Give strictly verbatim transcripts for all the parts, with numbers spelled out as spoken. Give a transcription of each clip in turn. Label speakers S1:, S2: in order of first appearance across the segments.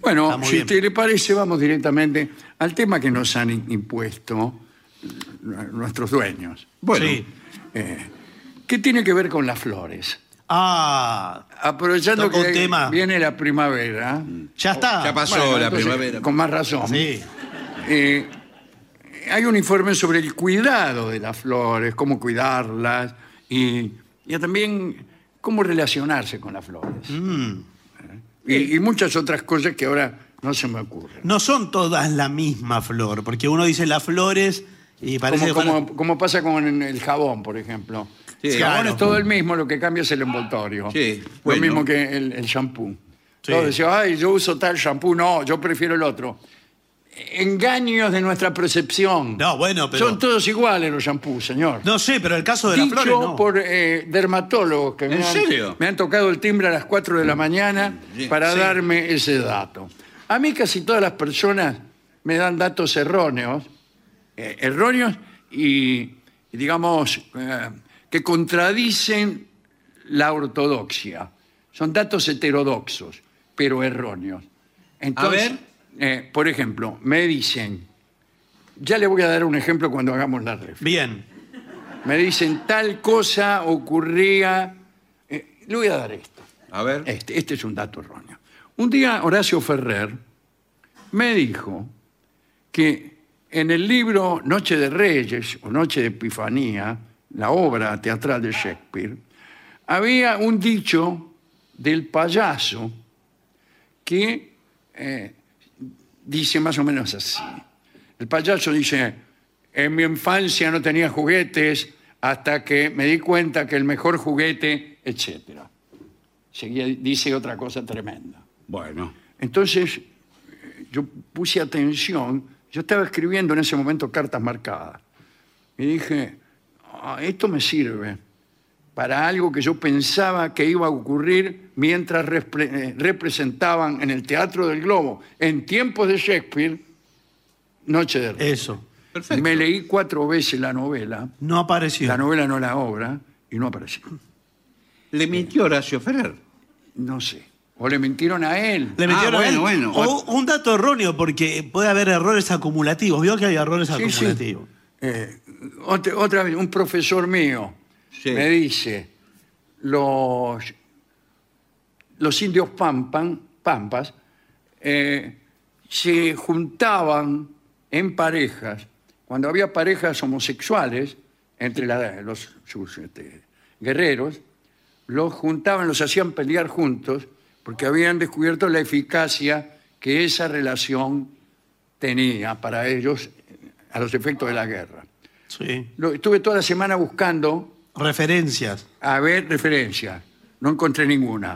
S1: Bueno, si te le parece, vamos directamente al tema que nos han impuesto nuestros dueños. Bueno, sí. eh, ¿qué tiene que ver con las flores?
S2: Ah,
S1: aprovechando que tema. viene la primavera.
S2: Ya está.
S3: Ya pasó bueno, la entonces, primavera.
S1: Con más razón.
S2: Sí.
S1: Eh, hay un informe sobre el cuidado de las flores, cómo cuidarlas y, y también cómo relacionarse con las flores.
S2: Mm.
S1: Y, y muchas otras cosas que ahora no se me ocurren.
S2: No son todas la misma flor, porque uno dice las flores y parece
S1: como,
S2: que...
S1: Como, como pasa con el jabón, por ejemplo. Sí, el jabón claro. es todo el mismo, lo que cambia es el envoltorio.
S3: Sí,
S1: bueno. Lo mismo que el, el shampoo. Sí. Todos decían, ay, yo uso tal shampoo. No, yo prefiero el otro. Engaños de nuestra percepción.
S2: No, bueno, pero...
S1: Son todos iguales los shampoos, señor.
S2: No sé, pero el caso de
S1: Dicho
S2: las flores no.
S1: por eh, dermatólogos que me
S3: ¿En
S1: han,
S3: serio?
S1: me han tocado el timbre a las cuatro de la mañana sí. para sí. darme ese dato. A mí casi todas las personas me dan datos erróneos, eh, erróneos y, y digamos, eh, que contradicen la ortodoxia. Son datos heterodoxos, pero erróneos. Entonces,
S3: a ver...
S1: Eh, por ejemplo, me dicen, ya le voy a dar un ejemplo cuando hagamos la ref.
S2: Bien.
S1: Me dicen, tal cosa ocurría... Eh, le voy a dar esto.
S3: A ver.
S1: Este, este es un dato erróneo. Un día Horacio Ferrer me dijo que en el libro Noche de Reyes o Noche de Epifanía, la obra teatral de Shakespeare, había un dicho del payaso que... Eh, dice más o menos así. El payaso dice, en mi infancia no tenía juguetes hasta que me di cuenta que el mejor juguete, etcétera. Seguía, dice otra cosa tremenda.
S3: Bueno.
S1: Entonces, yo puse atención, yo estaba escribiendo en ese momento cartas marcadas. Y dije, ah, esto me sirve para algo que yo pensaba que iba a ocurrir mientras repre representaban en el Teatro del Globo, en tiempos de Shakespeare, Noche de Reyes.
S2: Eso.
S1: Perfecto. Me leí cuatro veces la novela.
S2: No apareció.
S1: La novela, no la obra, y no apareció.
S3: ¿Le mintió Horacio Ferrer?
S1: No sé. O le mintieron a él.
S2: Le mintieron
S3: ah,
S2: a él.
S3: bueno, bueno.
S2: O un dato erróneo, porque puede haber errores acumulativos. ¿Vio que hay errores sí, acumulativos?
S1: Sí. Eh, otra, otra vez, un profesor mío sí. me dice, los, los indios pampan, pampas eh, se juntaban en parejas, cuando había parejas homosexuales entre la, los sus, este, guerreros, los juntaban, los hacían pelear juntos, porque habían descubierto la eficacia que esa relación tenía para ellos a los efectos de la guerra.
S2: Sí.
S1: Lo, estuve toda la semana buscando...
S2: Referencias.
S1: A ver, referencias. No encontré ninguna.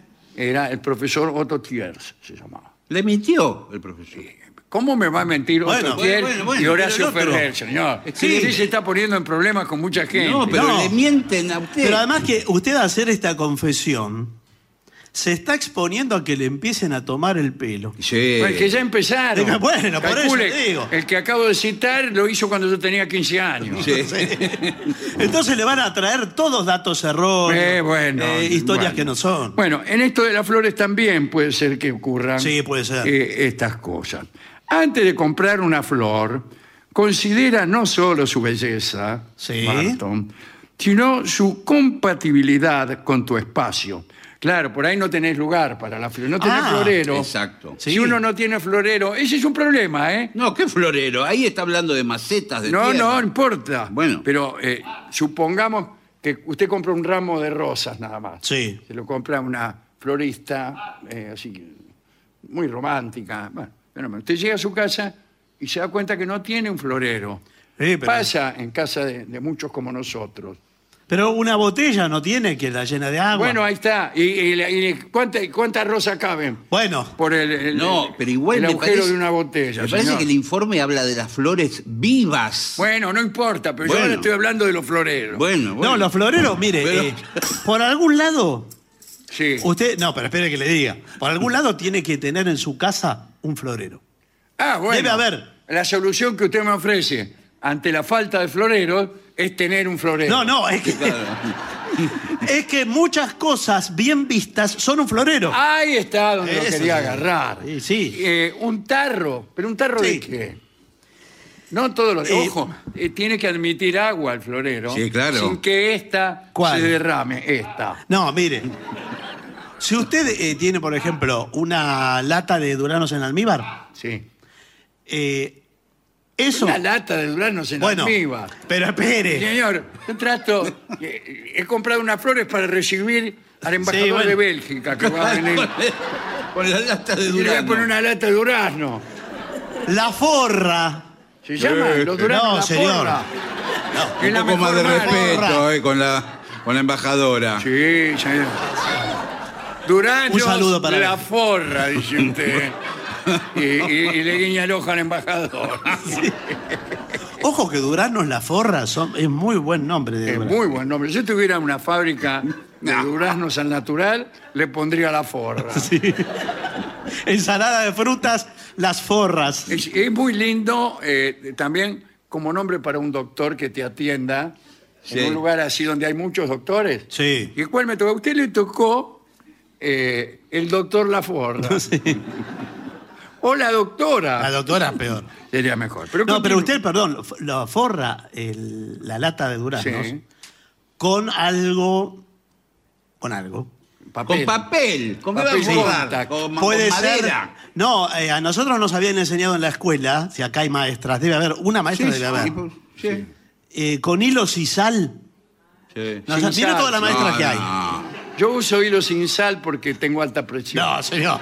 S1: Era el profesor Otto Thiers, se llamaba.
S3: ¿Le mintió el profesor?
S1: ¿Cómo me va a mentir
S2: bueno,
S1: Otto Thiers
S3: bueno, bueno,
S1: y Horacio
S3: pero
S1: Ferrer, señor?
S3: Sí.
S1: Sí, se está poniendo en problemas con mucha gente.
S3: No, pero
S2: No.
S3: le mienten a usted.
S2: Pero además que usted al hacer esta confesión se está exponiendo a que le empiecen a tomar el pelo.
S3: Sí.
S1: Pues que ya empezaron.
S2: Diga, bueno, por
S1: Calcule,
S2: eso digo.
S1: El que acabo de citar lo hizo cuando yo tenía quince años.
S3: Sí.
S2: Entonces le van a traer todos datos erróneos,
S1: Eh, bueno,
S2: eh, historias
S1: bueno.
S2: que no son.
S1: Bueno, en esto de las flores también puede ser que ocurran
S2: Sí, puede ser.
S1: eh, estas cosas. Antes de comprar una flor, considera no solo su belleza,
S2: Sí.
S1: Barton, sino su compatibilidad con tu espacio. Claro, por ahí no tenés lugar para la flor, no tenés
S2: Ah,
S1: florero.
S3: exacto.
S1: Si
S2: Sí.
S1: uno no tiene florero, ese es un problema, ¿eh?
S3: No, ¿qué florero? Ahí está hablando de macetas de
S1: No,
S3: tierra.
S1: no, no importa.
S3: Bueno.
S1: Pero eh, supongamos que usted compra un ramo de rosas nada más.
S2: Sí.
S1: Se lo compra una florista, eh, así, muy romántica. Bueno, pero usted llega a su casa y se da cuenta que no tiene un florero.
S2: Sí, pero-
S1: Pasa en casa de, de muchos como nosotros.
S2: Pero una botella no tiene que la llena de agua.
S1: Bueno, ahí está. ¿Y, y, y cuánta- cuántas rosas caben?
S2: Bueno,
S1: Por el, el-
S3: No, pero igual
S1: el
S3: me
S1: agujero
S3: parece,
S1: de una botella.
S3: me parece
S1: señor.
S3: que el informe habla de las flores vivas.
S1: Bueno, no importa, pero yo
S3: Bueno.
S1: ahora estoy hablando de los floreros.
S3: Bueno, bueno.
S2: no, los floreros, mire,
S3: Pero-
S2: eh, por algún lado,
S1: Sí.
S2: usted, no, pero espere que le diga, por algún lado tiene que tener en su casa un florero.
S1: Ah, bueno.
S2: Debe haber.
S1: La solución que usted me ofrece ante la falta de floreros es tener un florero.
S2: No, no, es que Es que muchas cosas bien vistas son un florero.
S1: Ahí está donde lo
S2: Eso
S1: quería
S2: sí.
S1: agarrar.
S2: Sí, sí.
S1: Eh, un tarro. ¿Pero un tarro de
S2: Sí.
S1: qué? No todo lo...
S2: Eh,
S1: Ojo, eh, tiene que admitir agua el florero.
S3: Sí, claro.
S1: Sin que esta
S2: ¿Cuál?
S1: se derrame. Esta.
S2: No, mire. Si usted eh, tiene, por ejemplo, una lata de duranos en almíbar,
S1: Sí.
S2: eh, eso...
S1: Una lata de duranos en
S2: Bueno,
S1: almíbar.
S2: pero espere.
S1: Señor, yo trato... eh, He comprado unas flores para recibir al embajador
S2: Sí, bueno.
S1: de Bélgica que va a venir.
S3: Con la lata de
S1: Y le voy a
S3: Durano.
S1: poner una lata de durazno.
S2: La forra.
S1: ¿Se llama?
S3: Sí,
S1: Los
S3: sí.
S1: duranos
S2: No,
S1: la
S2: señor.
S1: porra. Es
S3: Un
S1: la
S3: poco más de
S1: mejor marca.
S3: respeto eh, con, la, con la embajadora.
S1: Sí, señor. Duranos
S2: Un saludo para
S1: la
S2: él.
S1: forra, dice usted. Y, y- y le guiña el ojo al embajador.
S2: Ojo que duranos la forra son, es muy buen nombre de
S1: Es
S2: durazno.
S1: muy buen nombre. Si yo tuviera una fábrica de
S3: No.
S1: duraznos al natural, le pondría la forra.
S2: Ensalada de frutas, las forras.
S1: Es, es muy lindo eh, también como nombre para un doctor que te atienda
S3: Sí.
S1: en un lugar así donde hay muchos doctores.
S2: Sí.
S1: ¿Y cuál me tocó? A usted le tocó eh, el doctor Laforra.
S2: Sí.
S1: O la doctora.
S2: La doctora es peor.
S1: Sería mejor. Pero
S2: No, pero
S1: continúe.
S2: usted, perdón, f- la forra el- la lata de duraznos
S1: Sí.
S2: con algo, con algo.
S1: Papel.
S3: Con papel. ¿Con qué
S1: Papel
S3: vamos a forrar?
S1: contact.
S3: Con, ma-
S2: Puede
S3: con
S2: ser.
S3: madera.
S2: No, eh, a nosotros nos habían enseñado en la escuela, si acá hay maestras, debe haber, una maestra
S3: Sí,
S2: debe
S3: sí,
S2: haber,
S3: pues, sí.
S2: eh, con hilos y sal.
S3: Sí.
S2: No,
S1: Sin
S2: o sea, mire
S1: sal.
S2: todas las maestras
S3: No,
S2: que hay.
S3: no.
S1: Yo uso hilo sin sal porque tengo alta presión.
S2: No, señor.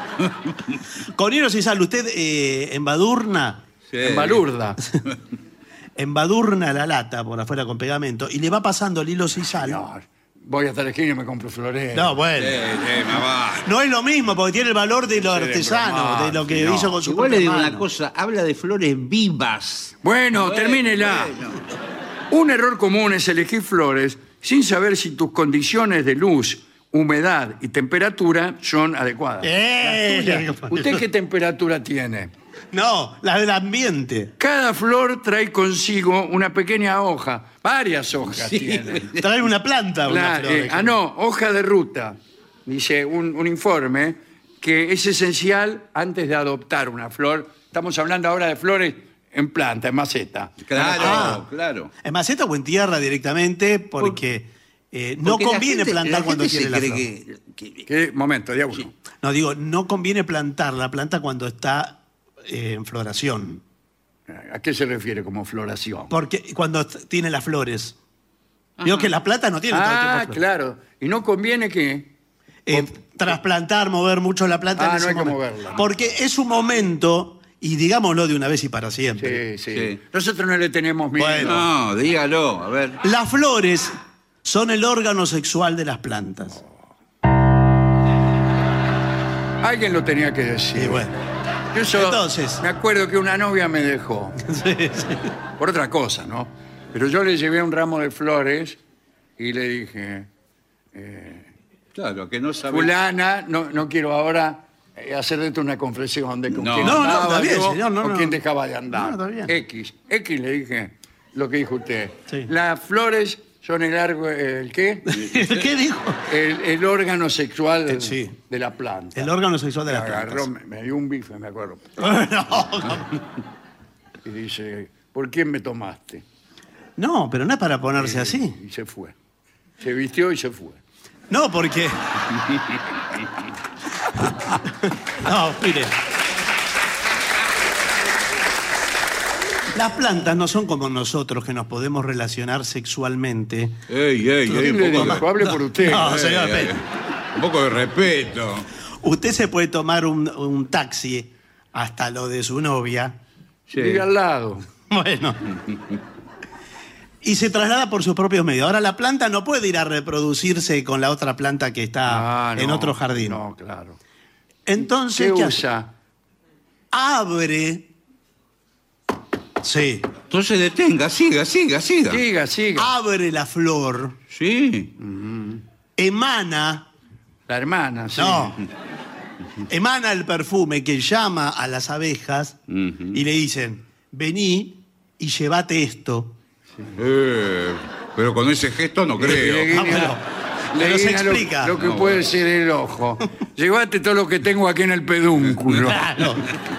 S2: Con hilos y sal, usted eh, embadurna,
S3: Sí.
S1: En balurda.
S2: embadurna la lata por afuera con pegamento y le va pasando el hilo y sal. No,
S1: No, voy hasta la esquina y me compro florero.
S2: bueno.
S3: Sí, sí, más vale.
S2: No es lo mismo porque tiene el valor de lo
S1: Sí, de
S2: artesano,
S1: bromar,
S2: de lo que
S1: no.
S2: hizo con su
S3: Igual le
S2: propia
S3: digo
S2: mano.
S3: una cosa, habla de flores vivas.
S1: Bueno,
S3: Bueno,
S1: termínela.
S3: bueno.
S1: Un error común es elegir flores sin saber si tus condiciones de luz, humedad y temperatura son adecuadas.
S2: ¡Eh!
S1: Las tuyas. ¿Usted qué temperatura tiene?
S2: No, la del ambiente.
S1: Cada flor trae consigo una pequeña hoja. Varias hojas
S3: Sí.
S1: tiene.
S2: Trae una planta, una
S1: Claro,
S2: flor.
S1: eh, ah, no, hoja de ruta. Dice un, un informe que es esencial antes de adoptar una flor. Estamos hablando ahora de flores en planta, en maceta.
S3: Claro,
S2: Ah.
S3: claro.
S2: En maceta o en tierra directamente porque eh, no
S3: Porque la
S2: conviene
S3: gente-
S2: plantar
S3: la
S2: cuando
S3: gente
S2: tiene
S3: se
S2: la
S3: cree
S2: flor.
S3: que- que-
S1: ¿Qué momento? Diablo.
S2: No, digo, no conviene plantar la planta cuando está eh, en floración.
S1: ¿A qué se refiere como floración?
S2: Porque cuando t- tiene las flores. Digo que las plantas no tienen todo el
S1: Ah,
S2: tiempo flores.
S1: claro. ¿Y no conviene que?
S2: Eh, trasplantar, mover mucho la planta
S1: Ah,
S2: en
S1: no
S2: ese
S1: hay que
S2: momento.
S1: moverla.
S2: Porque es un momento, y digámoslo de una vez y para siempre.
S1: Sí, sí,
S3: Sí.
S1: Nosotros no le tenemos miedo.
S2: Bueno.
S3: No, dígalo, a ver.
S2: Las flores son el órgano sexual de las plantas.
S1: Alguien lo tenía que decir.
S2: Y bueno.
S1: Eso,
S2: Entonces.
S1: me acuerdo que una novia me dejó.
S2: Sí, sí.
S1: Por otra cosa, ¿no? Pero yo le llevé un ramo de flores y le dije,
S3: Claro, que no sabe.
S1: fulana, no, no quiero ahora eh, hacer de esto una confesión de con
S3: No.
S1: quién
S2: No, no,
S1: andaba
S2: está bien,
S1: yo
S2: señor, no,
S1: o
S2: no.
S1: quién dejaba de andar.
S2: No, está bien.
S1: X. X le dije lo que dijo usted.
S2: Sí.
S1: Las flores son el, largo, ¿el qué?
S2: ¿Qué dijo?
S1: El, el órgano sexual
S2: Eh, sí.
S1: de la planta.
S2: El órgano sexual de
S1: Me
S2: las
S1: agarró,
S2: plantas.
S1: me, me dio un bife, me acuerdo.
S2: No,
S1: Y dice, ¿por quién me tomaste?
S2: no, pero no es para ponerse así.
S1: Y se fue. Se vistió y se fue.
S2: No, porque. No, mire. Las plantas no son como nosotros que nos podemos relacionar sexualmente.
S3: Ey, ey, ey,
S1: ¿Quién
S3: un
S1: le
S3: poco,
S1: dijo?
S3: de,
S1: Hable por usted.
S2: No,
S3: ey,
S2: señor,
S3: ey,
S2: espere.
S3: un poco de respeto.
S2: Usted se puede tomar un, un taxi hasta lo de su novia.
S3: Sí.
S1: Vive al lado.
S2: Bueno. Y se traslada por sus propios medios. Ahora la planta no puede ir a reproducirse con la otra planta que está
S1: Ah,
S2: en
S1: no,
S2: otro jardín.
S1: No, claro.
S2: Entonces,
S1: ¿Qué
S2: ¿qué hace?
S1: usa?
S2: Abre. Sí.
S3: Entonces detenga, siga, siga, siga.
S1: Siga, siga.
S2: Abre la flor.
S3: Sí.
S2: Emana.
S1: La hermana, sí.
S2: No. Emana el perfume que llama a las abejas y le dicen: vení y llévate esto.
S3: Eh, Pero con ese gesto no
S1: Le
S3: creo.
S1: guiña-
S2: Ah, bueno.
S1: le
S2: Pero se
S1: guiña lo-
S2: explica.
S1: Lo, que
S3: No,
S1: puede
S3: bueno.
S1: ser el ojo. Llévate todo lo que tengo aquí en el pedúnculo.
S2: Claro.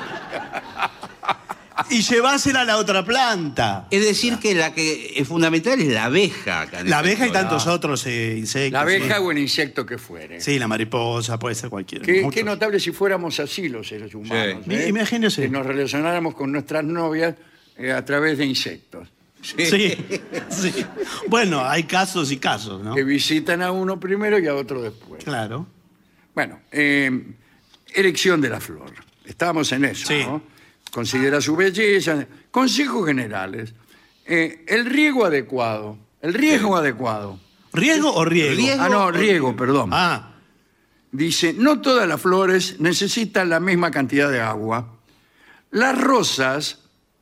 S2: Y llevásela a la otra planta.
S3: Es decir, que la que es fundamental es la abeja. acá en
S2: La
S3: este
S2: abeja y
S3: programa.
S2: tantos otros eh, insectos.
S1: La abeja
S2: sí.
S1: o el insecto que fuere.
S2: Sí, la mariposa, puede ser cualquiera.
S1: Qué,
S2: muchos.
S1: qué notable si fuéramos así los seres humanos.
S2: Sí.
S1: ¿eh?
S2: Imagínese.
S1: Que nos relacionáramos con nuestras novias eh, a través de insectos.
S2: Sí, sí. Bueno, hay casos y casos, ¿no?
S1: Que visitan a uno primero y a otro después.
S2: Claro.
S1: Bueno, eh, elección de la flor. Estábamos en eso,
S2: Sí.
S1: ¿no? Considera su belleza. Consejos generales. Eh, el riego adecuado. El riego adecuado.
S2: ¿Riego o riego?
S3: Riego.
S1: Ah, no, riego, perdón.
S2: Ah,
S1: Dice, no todas las flores necesitan la misma cantidad de agua. Las rosas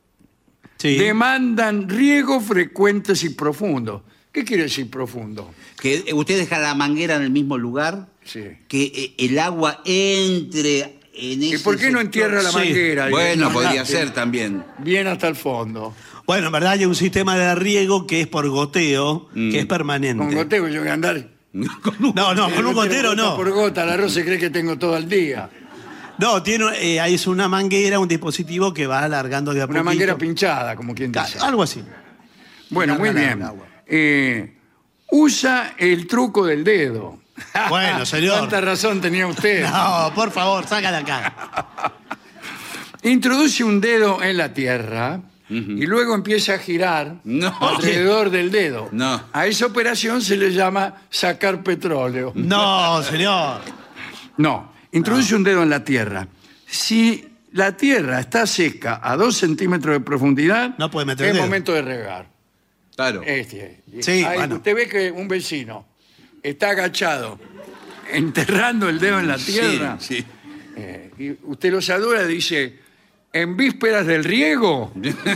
S2: sí.
S1: demandan riego frecuentes y profundos. ¿Qué quiere decir profundo?
S3: Que eh, usted deja la manguera en el mismo lugar,
S1: Sí.
S3: que eh, el agua entre en ese
S1: ¿Y por qué no
S3: sector.
S1: entierra la
S2: Sí.
S1: manguera?
S3: Bueno,
S1: directamente?
S3: podría ser también.
S1: Bien hasta el fondo.
S2: Bueno, en verdad hay un sistema de riego que es por goteo,
S3: Mm.
S2: que es permanente.
S1: Con goteo yo voy a andar.
S2: No, no, con un gotero
S1: Gota
S2: no.
S1: Por gota, la rosa cree que tengo todo el día.
S2: No, tiene, eh, ahí es una manguera, un dispositivo que va alargando de a
S1: Una
S2: poquito.
S1: manguera pinchada, como quien
S2: Ca-
S1: dice.
S2: Algo así.
S1: Bueno,
S2: larga
S1: muy
S2: la-
S1: bien.
S2: el agua.
S1: Eh, usa el truco del dedo.
S2: Bueno, señor.
S1: ¿Cuánta razón tenía usted?
S2: No, por favor, sácala acá.
S1: Introduce un dedo en la tierra y luego empieza a girar
S3: No.
S1: alrededor del dedo.
S3: No.
S1: A esa operación se le llama sacar petróleo.
S2: No, señor.
S1: No, introduce un dedo en la tierra. Si la tierra está seca a dos centímetros de profundidad,
S2: No puede meter
S1: es
S2: el dedo.
S1: momento de regar.
S3: Claro.
S1: Este,
S2: Sí,
S1: ahí
S2: bueno.
S1: Usted ve que un vecino está agachado, enterrando el dedo en la tierra,
S3: Sí, sí.
S1: eh, y usted lo saluda y dice, en vísperas del riego,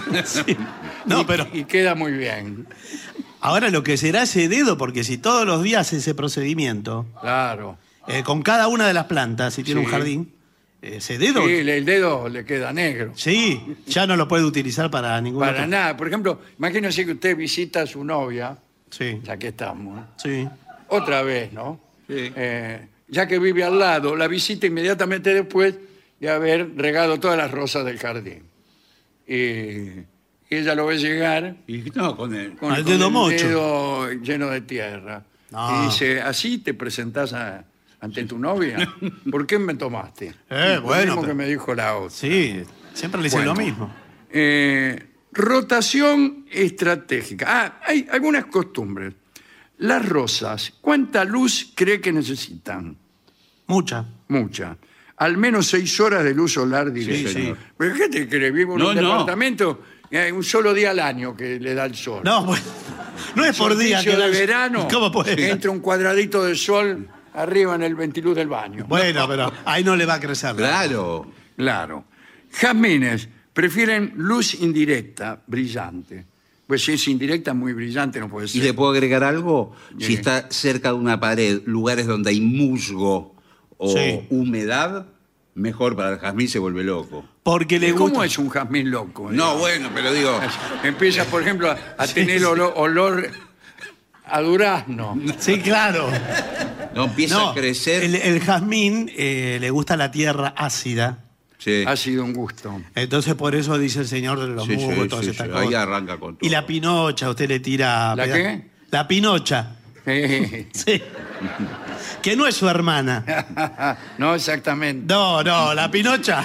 S2: No, pero
S1: y queda muy bien.
S2: ahora lo que será ese dedo, porque si todos los días hace ese procedimiento,
S1: Claro.
S2: eh, con cada una de las plantas, si tiene
S1: Sí.
S2: un jardín, ese dedo,
S1: Sí, el dedo le queda negro.
S2: sí, ya no lo puede utilizar para ningún
S1: Para
S2: otro-
S1: nada. Por ejemplo, imagínese que usted visita a su novia,
S2: Sí,
S1: ya que estamos,
S2: sí.
S1: otra vez, ¿no?
S3: Sí.
S1: Eh, ya que vive al lado, la visita inmediatamente después de haber regado todas las rosas del jardín. Y, y ella lo ve llegar
S3: Y no, con el...
S1: con,
S2: Al
S1: con
S2: dedo
S1: el
S2: mocho.
S1: dedo lleno de tierra.
S2: No.
S1: Y dice, ¿así te presentás a- ante tu novia? ¿Por qué me tomaste?
S2: Eh,
S1: Lo
S2: bueno,
S1: mismo
S2: pero-
S1: que me dijo la otra.
S2: Sí, siempre le dicen
S1: Bueno.
S2: lo mismo.
S1: Eh, rotación estratégica. Ah, hay algunas costumbres. Las rosas, ¿cuánta luz cree que necesitan?
S2: Mucha.
S1: Mucha. Al menos seis horas de luz solar directa.
S3: señor.
S1: Pero ¿qué te cree? Vivo en
S3: No,
S1: un
S3: no.
S1: departamento, y hay un solo día al año que le da el sol.
S2: No, bueno, no es por día.
S1: Solsticio
S2: que
S1: de
S2: da-
S1: verano,
S2: ¿Cómo puede ser?
S1: entra un cuadradito de sol arriba en el ventiluz del baño.
S2: Bueno, pero ahí no le va a crecer. nada.
S3: Claro.
S1: Claro. Jazmines prefieren luz indirecta, brillante. Pues si es indirecta, muy brillante, no puede
S3: ¿Y
S1: ser.
S3: le puedo agregar algo? Si
S1: Sí.
S3: está cerca de una pared, lugares donde hay musgo o
S2: Sí.
S3: humedad, mejor para el jazmín, se vuelve loco.
S2: Porque le
S1: ¿Y ¿Cómo
S2: gusta.
S1: es un jazmín loco?
S3: No,
S1: digamos?
S3: bueno, pero digo...
S1: Empieza, por ejemplo, a, a tener olor, olor a durazno.
S2: Sí, claro.
S3: No, empieza
S2: No,
S3: a crecer...
S2: el, el jazmín eh, le gusta la tierra ácida.
S3: Sí.
S1: Ha sido un gusto.
S2: Entonces por eso dice el señor de los
S3: Sí, sí,
S2: musgos, todas
S3: sí,
S2: estas
S3: sí.
S2: cosas.
S3: Ahí arranca con todo.
S2: Y la pinocha, usted le tira...
S1: ¿La
S2: peda-
S1: qué?
S2: La pinocha. Sí. Que no es su hermana.
S1: No exactamente.
S2: No, no, la pinocha.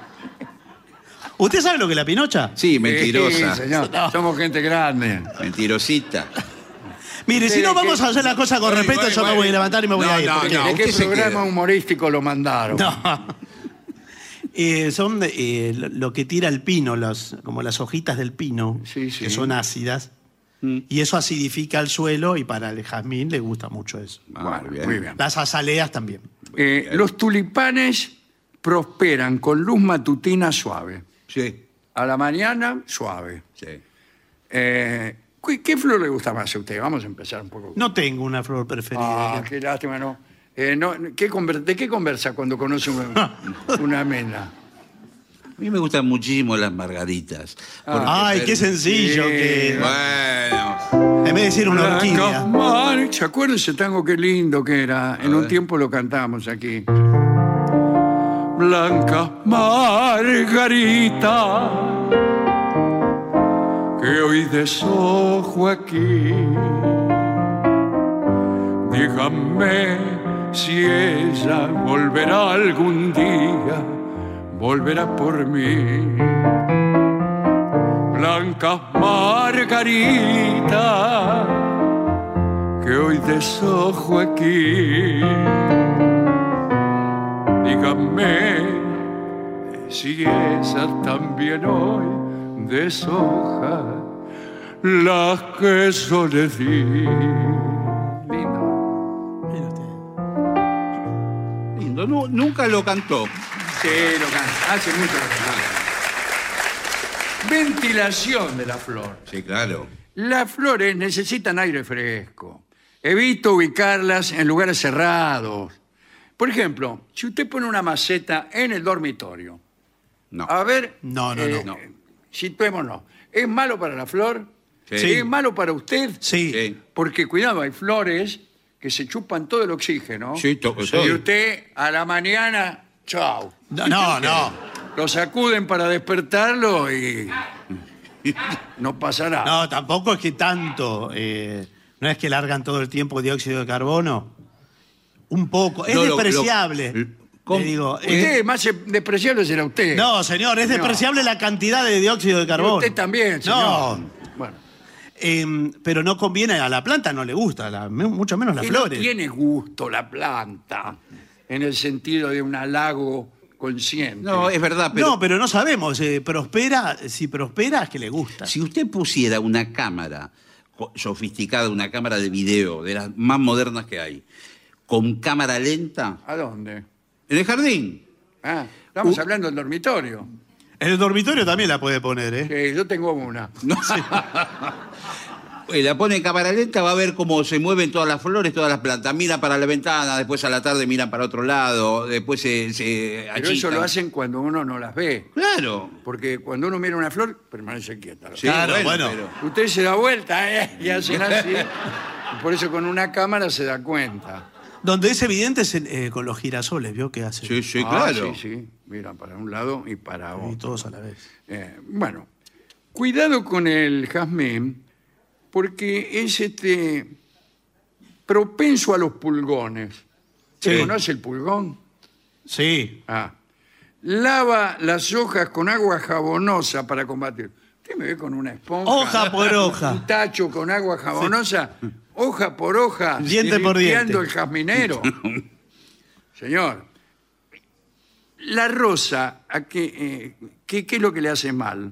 S2: ¿Usted sabe lo que es la pinocha?
S3: Sí, mentirosa.
S1: Sí, señor.
S2: No.
S1: Somos gente grande.
S3: Mentirosita.
S2: Mire, si no
S1: ¿Ustedes
S2: vamos
S1: qué?
S2: a hacer las cosas con
S3: Bueno,
S2: respeto,
S3: bueno,
S2: yo me voy a
S3: bueno.
S2: levantar y me voy
S3: No,
S2: a ir.
S3: no,
S2: porque-
S3: no.
S1: ¿De qué
S3: usted se
S1: programa
S3: queda.
S1: humorístico lo mandaron?
S2: No. Eh, son eh, lo- lo que tira el pino, los, como las hojitas del pino,
S1: Sí, sí.
S2: que son ácidas.
S3: Mm.
S2: Y eso acidifica el suelo y para el jazmín le gusta mucho eso.
S3: Ah,
S1: Bueno,
S3: bien.
S1: muy bien.
S2: Las azaleas también.
S1: Eh, los tulipanes prosperan con luz matutina suave.
S3: Sí,
S1: A la mañana, suave.
S3: sí.
S1: Eh, ¿qué, qué flor le gusta más a usted? Vamos a empezar un poco.
S2: No tengo una flor preferida.
S1: Ah, qué lástima, ¿no? Eh, no ¿qué conver- ¿De qué conversa cuando conoce una, una mena?
S3: A mí me gustan muchísimo las margaritas. porque-
S2: Ay, qué sencillo
S1: Sí.
S2: que...
S3: Bueno,
S2: En vez de decir una
S1: Blancas
S2: orquídea.
S1: mar- ¿Se acuerdan ese tango qué lindo que era? En un
S3: ver.
S1: tiempo lo cantamos aquí. Blanca margarita que hoy deshojo aquí. Dígame si ella volverá algún día, volverá por mí. Blanca margarita que hoy deshojo aquí. Dígame si esa también hoy deshoja las que yo le di. Lindo.
S2: Mire usted.
S3: lindo. Nu- nunca lo cantó.
S1: Sí, lo canta. Hace mucho lo canta. Ventilación de la flor.
S3: Sí, claro.
S1: Las flores necesitan aire fresco. Evito ubicarlas en lugares cerrados. Por ejemplo, si usted pone una maceta en el dormitorio,
S3: No.
S1: a ver,
S2: No, no,
S1: eh,
S2: no.
S1: situémonos. ¿Es malo para la flor?
S3: Sí.
S1: ¿Es malo para usted?
S2: Sí.
S3: Sí.
S1: Porque, cuidado, hay flores que se chupan todo el oxígeno.
S3: Sí, to-
S1: Y
S3: todo.
S1: usted, a la mañana, chao.
S2: No, no, no.
S1: Lo sacuden para despertarlo y no pasa nada.
S2: No, tampoco es que tanto. eh, no es que largan todo el tiempo dióxido de carbono. Un poco. Es
S3: No, lo-
S2: despreciable.
S3: lo- ¿Cómo?
S2: Le digo, eh,
S1: Usted, más despreciable será usted.
S2: no, señor, es
S1: No.
S2: despreciable la cantidad de dióxido de
S1: Y
S2: carbono.
S1: usted también, señor.
S2: No,
S1: Bueno,
S2: em, pero no conviene, a la planta no le gusta, la- me- mucho menos las
S1: que no
S2: flores.
S1: tiene gusto la planta, en el sentido de un halago consciente.
S3: No, es verdad, pero
S2: No, pero no sabemos. eh, prospera, si prospera es que le gusta.
S3: si usted pusiera una cámara jo- sofisticada, una cámara de video, de las más modernas que hay, con cámara lenta,
S1: ¿A dónde?
S3: en el jardín.
S1: Ah, estamos
S3: Uh.
S1: hablando del dormitorio.
S2: En el dormitorio también la puede poner, ¿eh?
S1: Que yo tengo una.
S3: No. Eh, La pone en cámara lenta, va a ver cómo se mueven todas las flores, todas las plantas. Miran para la ventana, después a la tarde miran para otro lado, después se, se
S1: Pero eso
S3: achican.
S1: lo hacen cuando uno no las ve.
S3: Claro.
S1: Porque cuando uno mira una flor, permanece quieta.
S3: Sí,
S2: Claro, bueno.
S3: pero-
S1: Usted se da vuelta ¿eh? y hacen así. Y por eso con una cámara se da cuenta.
S2: Donde es evidente es en- eh, con los girasoles, ¿vio? Que hace.
S3: Sí, sí,
S1: Ah,
S3: claro.
S1: Sí, sí. Mira, para un lado y para
S2: Y
S1: otro.
S2: todos a la vez.
S1: Eh, bueno, cuidado con el jazmín, porque es este propenso a los pulgones. ¿Se
S2: Sí.
S1: conoce el pulgón?
S2: Sí.
S1: Ah. Lava las hojas con agua jabonosa para combatir. Usted me ve con una esponja.
S2: Hoja por hoja.
S1: Un tacho con agua jabonosa, hoja por hoja,
S2: Diente por
S1: limpiando
S2: diente.
S1: el jazminero. Señor, la rosa, ¿a qué, eh, qué, qué es lo que le hace mal?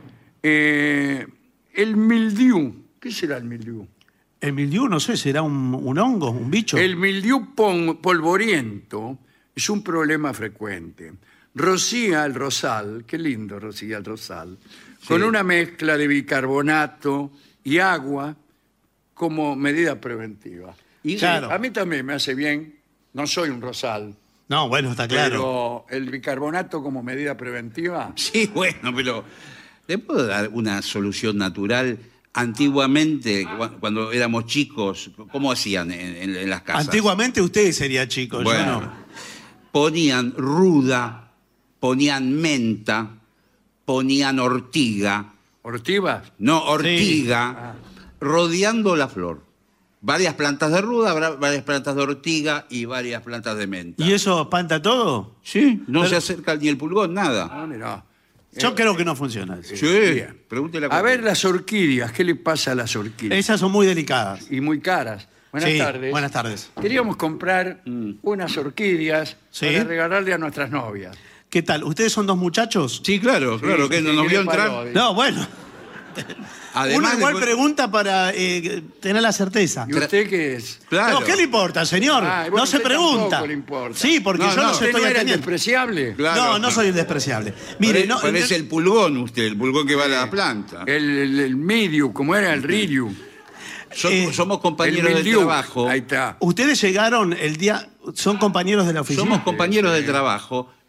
S1: Eh, el mildiu. ¿Qué será el mildiu?
S2: El mildiu, no sé, será un, un hongo, un bicho.
S1: El mildiu pon- polvoriento es un problema frecuente. Rocía el rosal, qué lindo rocía el rosal, con una mezcla de bicarbonato y agua como medida preventiva.
S3: Y-
S2: Claro.
S1: A mí también me hace bien, no soy un rosal,
S2: No, bueno, está claro.
S1: pero el bicarbonato como medida preventiva,
S3: Sí, bueno, pero ¿le puedo dar una solución natural? Antiguamente, cu- cuando éramos chicos, ¿cómo hacían en, en- en las casas?
S2: Antiguamente usted sería chico,
S3: Bueno,
S2: yo no.
S3: ponían ruda, ponían menta, ponían ortiga,
S1: ortivas.
S3: no, ortiga, rodeando la flor. Varias plantas de ruda, bra- varias plantas de ortiga y varias plantas de menta.
S2: ¿Y eso espanta todo?
S3: Sí, no
S2: Pero-
S3: se acerca ni el pulgón, nada.
S1: Ah, mirá.
S2: Yo creo que no funciona eso.
S3: Sí,
S1: bien.
S3: pregúntele
S1: A ver las orquídeas, ¿qué le pasa a las orquídeas?
S2: Esas son muy delicadas.
S1: Y muy caras. Buenas
S2: Sí,
S1: tardes.
S2: buenas tardes.
S1: Queríamos comprar unas orquídeas
S2: Sí.
S1: para regalarle a nuestras novias.
S2: ¿Qué tal? ¿Ustedes son dos muchachos?
S3: Sí, claro, claro,
S1: Sí,
S3: que
S1: sí,
S3: no nos
S1: ¿qué
S3: vio
S1: le paró?
S3: entrar.
S2: No, bueno.
S3: Además,
S2: Uno igual
S3: después-
S2: pregunta para eh, tener la certeza.
S1: ¿Y usted qué es?
S3: Claro.
S2: No, ¿qué le importa, señor?
S1: Ah, y bueno,
S2: no se
S1: usted
S2: pregunta.
S1: tampoco le importa.
S2: Sí, porque
S3: No,
S2: yo
S3: no,
S2: los
S1: ¿Usted
S2: estoy
S1: no era
S2: atendiendo.
S1: despreciable?
S3: Claro.
S2: No, no soy el despreciable. Mire, no,
S3: Parece el pulgón usted, el pulgón que va a la planta.
S1: El, el, el mediu, como era el ridiu.
S3: So-
S2: eh,
S3: somos compañeros
S1: el
S3: de
S1: mildiu.
S3: trabajo.
S1: Ahí está.
S2: ustedes llegaron el día, son compañeros de la oficina.
S3: Somos compañeros
S1: Sí,
S3: de
S1: sí.
S3: trabajo